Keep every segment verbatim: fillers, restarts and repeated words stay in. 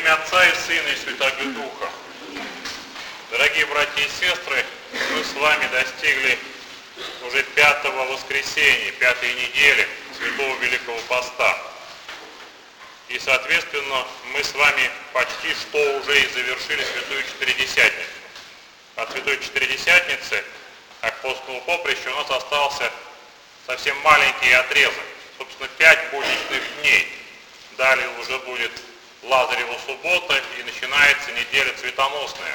имя Отца и Сына и Святаго Духа. Дорогие братья и сестры, мы с вами достигли уже пятого воскресенья, пятой недели Святого Великого Поста. И, соответственно, мы с вами почти что уже и завершили Святую Четыредесятницу. От Святой Четыредесятницы апостолу поприща у нас остался совсем маленький отрезок, собственно, пять будничных дней. Далее уже будет Лазарева суббота и начинается неделя цветоносная,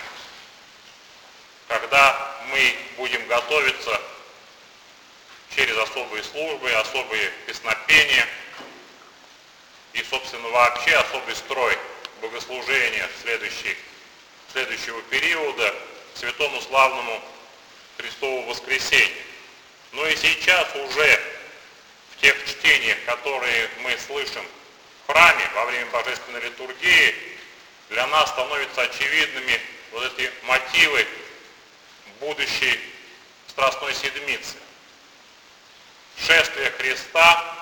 когда мы будем готовиться через особые службы, особые песнопения и, собственно, вообще особый строй богослужения следующий, следующего периода святому славному Христову воскресенью. Но и сейчас уже в тех чтениях, которые мы слышим в храме во время божественной литургии, для нас становятся очевидными вот эти мотивы будущей Страстной Седмицы. Шествие Христа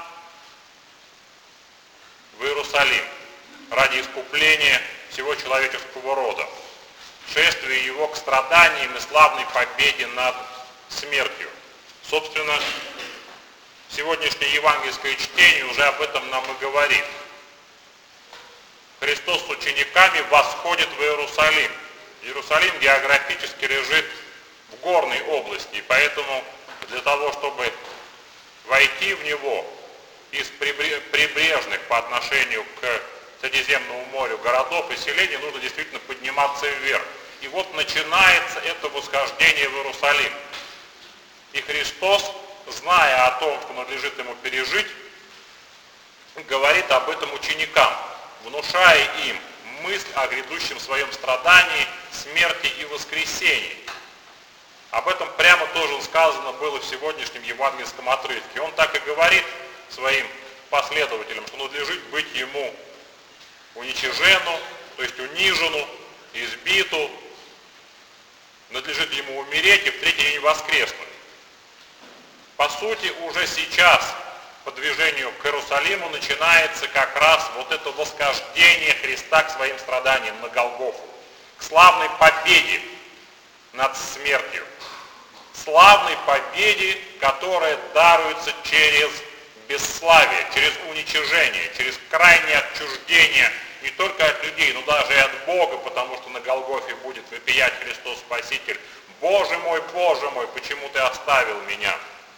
в Иерусалим ради искупления всего человеческого рода. Шествие его к страданиям и славной победе над смертью. Собственно, сегодняшнее евангельское чтение уже об этом нам и говорит. Христос с учениками восходит в Иерусалим. Иерусалим географически лежит в горной области, и поэтому для того, чтобы войти в него из прибрежных по отношению к Средиземному морю городов и селений, нужно действительно подниматься вверх. И вот начинается это восхождение в Иерусалим. И Христос, зная о том, что надлежит ему пережить, говорит об этом ученикам, внушая им мысль о грядущем своем страдании, смерти и воскресении. Об этом прямо тоже сказано было в сегодняшнем евангельском отрывке. Он так и говорит своим последователям, что надлежит быть ему уничижену, то есть унижену, избиту, надлежит ему умереть и в третий день воскреснуть. По сути, уже сейчас по движению к Иерусалиму начинается как раз вот это восхождение Христа к своим страданиям на Голгофу, к славной победе над смертью, славной победе, которая даруется через бесславие, через уничижение, через крайнее отчуждение не только от людей, но даже и от Бога, потому что на Голгофе будет вопиять Христос Спаситель: «Боже мой, Боже мой, почему ты оставил меня?»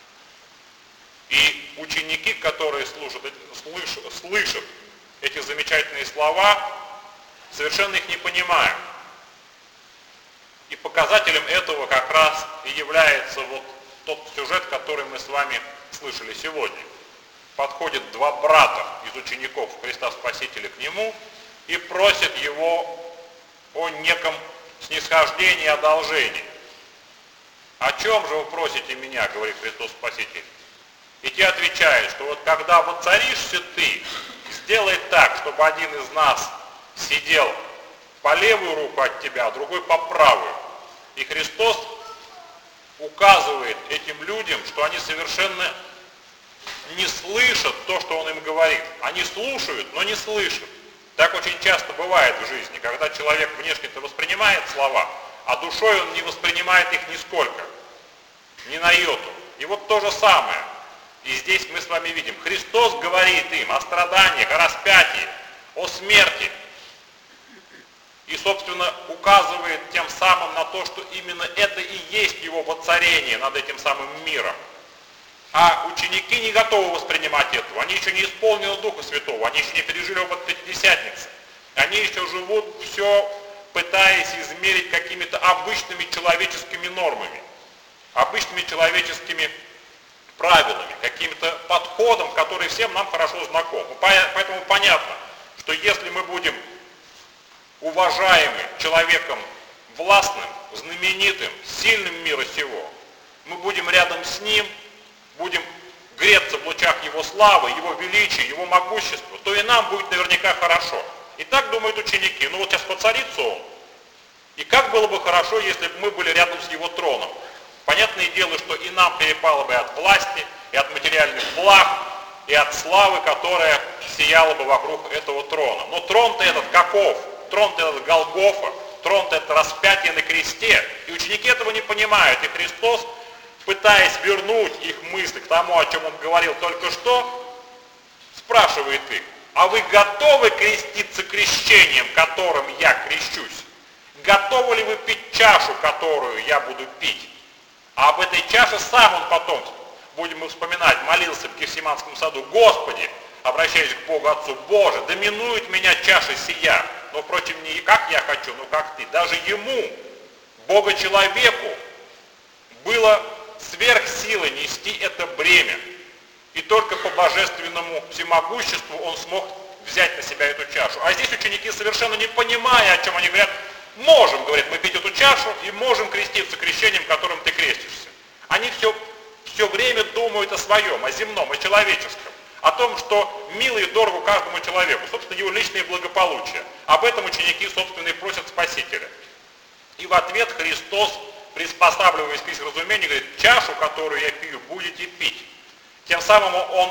И ученики, которые слушают, слышат, слышат эти замечательные слова, совершенно их не понимают. И показателем этого как раз и является вот тот сюжет, который мы с вами слышали сегодня. Подходят два брата из учеников Христа Спасителя к нему и просят его о неком снисхождении и одолжении. «О чем же вы просите меня?» — говорит Христос Спаситель. И те отвечают, что вот когда воцаришься ты, сделай так, чтобы один из нас сидел по левую руку от тебя, а другой по правую. И Христос указывает этим людям, что они совершенно не слышат то, что Он им говорит. Они слушают, но не слышат. Так очень часто бывает в жизни, когда человек внешне-то воспринимает слова, а душой он не воспринимает их нисколько, ни на йоту. И вот то же самое. И здесь мы с вами видим, Христос говорит им о страданиях, о распятии, о смерти. И, собственно, указывает тем самым на то, что именно это и есть его воцарение над этим самым миром. А ученики не готовы воспринимать этого. Они еще не исполнены Духа Святого, они еще не пережили опыт Пятидесятницы. Они еще живут все, пытаясь измерить какими-то обычными человеческими нормами, обычными человеческими правилами, каким-то подходом, который всем нам хорошо знаком. Поэтому понятно, что если мы будем уважаемым человеком властным, знаменитым, сильным мира сего, мы будем рядом с ним, будем греться в лучах его славы, его величия, его могущества, то и нам будет наверняка хорошо. И так думают ученики. Ну вот сейчас воцарится он. И как было бы хорошо, если бы мы были рядом с его троном. Понятное дело, что и нам перепало бы от власти, и от материальных благ, и от славы, которая сияла бы вокруг этого трона. Но трон-то этот каков? тронута эта Голгофа, тронуто это распятие на кресте. И ученики этого не понимают. И Христос, пытаясь вернуть их мысли к тому, о чем Он говорил только что, спрашивает их: а вы готовы креститься крещением, которым я крещусь? Готовы ли вы пить чашу, которую я буду пить? А об этой чаше сам Он потом, будем мы вспоминать, молился в Гефсиманском саду: Господи, обращаясь к Богу Отцу: Боже, доминует меня чаша сия, но, впрочем, не как я хочу, но как Ты. Даже Ему, Бога-человеку, было сверхсилой нести это бремя. И только по божественному всемогуществу Он смог взять на себя эту чашу. А здесь ученики, совершенно не понимая, о чем они говорят, можем, говорят, мы пить эту чашу и можем креститься крещением, которым ты крестишься. Они все, все время думают о своем, о земном, о человеческом, о том, что мило и дорого каждому человеку, собственно, его личное благополучие. Об этом ученики, собственно, и просят Спасителя. И в ответ Христос, приспосабливаясь к их разумению, говорит: чашу, которую я пью, будете пить. Тем самым Он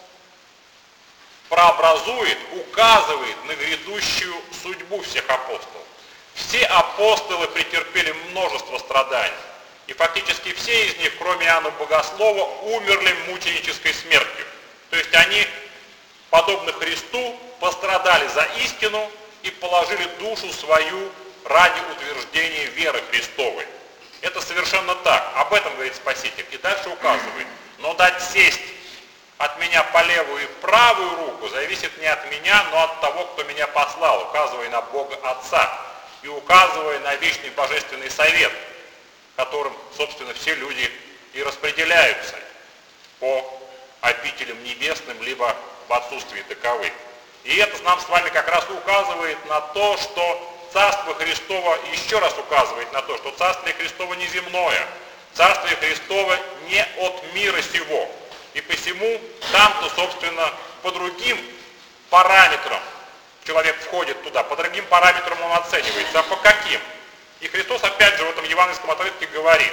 прообразует, указывает на грядущую судьбу всех апостолов. Все апостолы претерпели множество страданий. И фактически все из них, кроме Иоанна Богослова, умерли мученической смертью. То есть они, подобно Христу, пострадали за истину и положили душу свою ради утверждения веры Христовой. Это совершенно так. Об этом говорит Спаситель. И дальше указывает: но дать сесть от меня по левую и правую руку зависит не от меня, но от того, кто меня послал, указывая на Бога Отца и указывая на вечный божественный совет, которым, собственно, все люди и распределяются по обителям небесным, либо в отсутствии таковых. И это нам с вами как раз указывает на то, что Царство Христово, еще раз указывает на то, что Царствие Христово не земное, Царствие Христово не от мира сего. И посему там-то, собственно, по другим параметрам человек входит туда, по другим параметрам он оценивается. А по каким? И Христос опять же в этом евангельском отрывке говорит,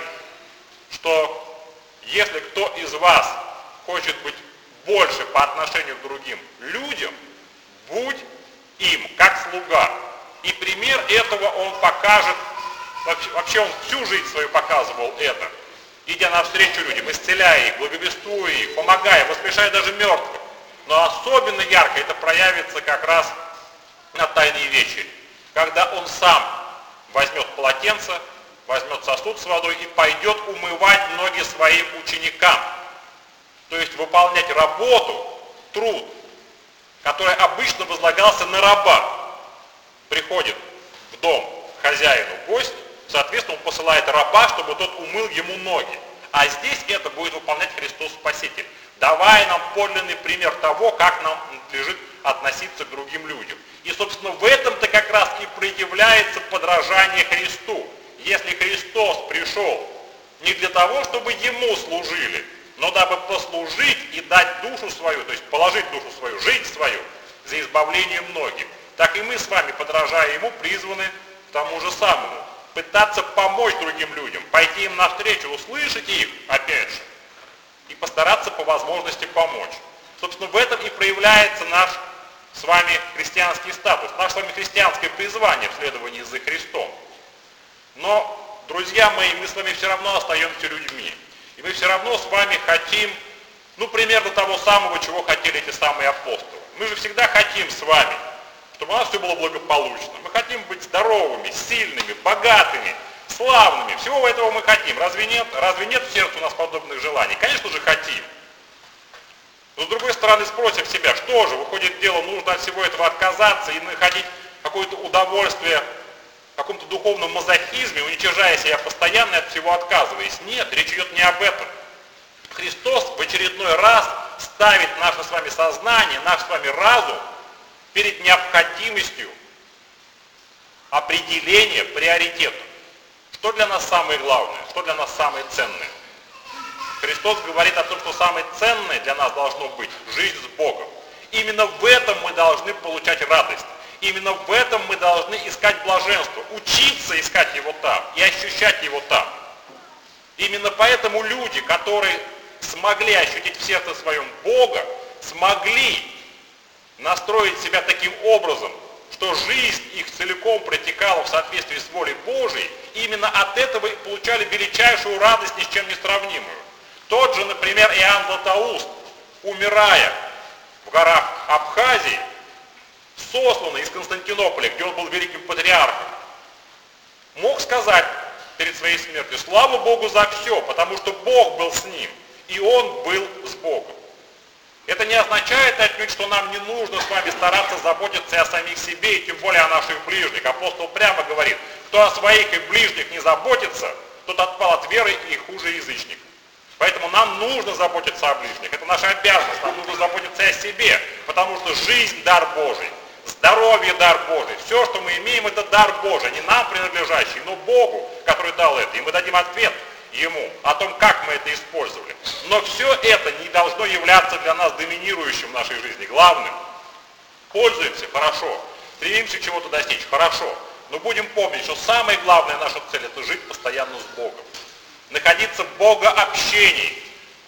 что если кто из вас хочет быть больше по отношению к другим людям, будь им как слуга. И пример этого Он покажет, вообще Он всю жизнь свою показывал это, идя навстречу людям, исцеляя их, благовествуя их, помогая, воскрешая даже мертвых. Но особенно ярко это проявится как раз на Тайной вечере, когда Он сам возьмет полотенце, возьмет сосуд с водой и пойдет умывать ноги своим ученикам. То есть выполнять работу, труд, который обычно возлагался на раба. Приходит в дом к хозяину гость, соответственно, он посылает раба, чтобы тот умыл ему ноги. А здесь это будет выполнять Христос Спаситель, давая нам подлинный пример того, как нам надлежит относиться к другим людям. И, собственно, в этом-то как раз и проявляется подражание Христу. Если Христос пришел не для того, чтобы Ему служили, но дабы послужить и дать душу свою, то есть положить душу свою, жизнь свою за избавление многих, так и мы с вами, подражая Ему, призваны к тому же самому. Пытаться помочь другим людям, пойти им навстречу, услышать их, опять же, и постараться по возможности помочь. Собственно, в этом и проявляется наш с вами христианский статус, наше с вами христианское призвание в следовании за Христом. Но, друзья мои, мы с вами все равно остаемся людьми. И мы все равно с вами хотим, ну, примерно того самого, чего хотели эти самые апостолы. Мы же всегда хотим с вами, чтобы у нас все было благополучно. Мы хотим быть здоровыми, сильными, богатыми, славными. Всего этого мы хотим. Разве нет? Разве нет в сердце у нас подобных желаний? Конечно же хотим. Но с другой стороны спросим себя, что же, выходит дело, нужно от всего этого отказаться и находить какое-то удовольствие в каком-то духовном мазохизме, уничижая себя постоянно и от всего отказываясь. Нет, речь идет не об этом. Христос в очередной раз ставит наше с вами сознание, наш с вами разум перед необходимостью определения приоритетов. Что для нас самое главное, что для нас самое ценное? Христос говорит о том, что самое ценное для нас должно быть жизнь с Богом. Именно в этом мы должны получать радость. Именно в этом мы должны искать блаженство, учиться искать его там и ощущать его там. Именно поэтому люди, которые смогли ощутить в сердце своем Бога, смогли настроить себя таким образом, что жизнь их целиком протекала в соответствии с волей Божией, именно от этого и получали величайшую радость, ни с чем не сравнимую. Тот же, например, Иоанн Златоуст, умирая в горах Абхазии, сосланный из Константинополя, где он был великим патриархом, мог сказать перед своей смертью: слава Богу за все, потому что Бог был с ним, и он был с Богом. Это не означает отнюдь, что нам не нужно с вами стараться заботиться о самих себе, и тем более о наших ближних. Апостол прямо говорит: кто о своих и ближних не заботится, тот отпал от веры и хуже язычник. Поэтому нам нужно заботиться о ближних. Это наша обязанность. Нам нужно заботиться о себе, потому что жизнь – дар Божий, здоровье – дар Божий. Все, что мы имеем, это дар Божий, не нам принадлежащий, но Богу, который дал это. И мы дадим ответ Ему о том, как мы это использовали. Но все это не должно являться для нас доминирующим в нашей жизни, главным. Пользуемся – хорошо. Стремимся чего-то достичь – хорошо. Но будем помнить, что самая главная наша цель – это жить постоянно с Богом. Находиться в богообщении.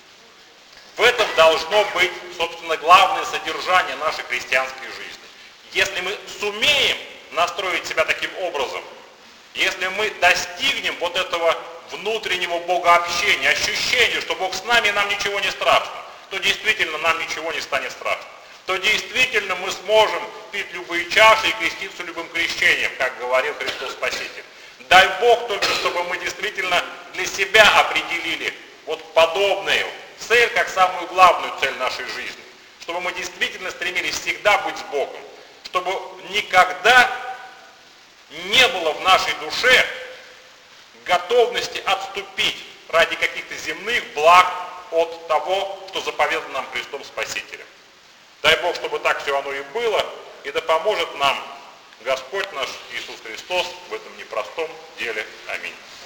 В этом должно быть, собственно, главное содержание нашей христианской жизни. Если мы сумеем настроить себя таким образом, если мы достигнем вот этого внутреннего богообщения, ощущения, что Бог с нами и нам ничего не страшно, то действительно нам ничего не станет страшно. То действительно мы сможем пить любые чаши и креститься любым крещением, как говорил Христос Спаситель. Дай Бог только, чтобы мы действительно для себя определили вот подобную цель, как самую главную цель нашей жизни. Чтобы мы действительно стремились всегда быть с Богом. Чтобы никогда не было в нашей душе готовности отступить ради каких-то земных благ от того, что заповедано нам Христом Спасителем. Дай Бог, чтобы так все оно и было, и да поможет нам Господь наш Иисус Христос в этом непростом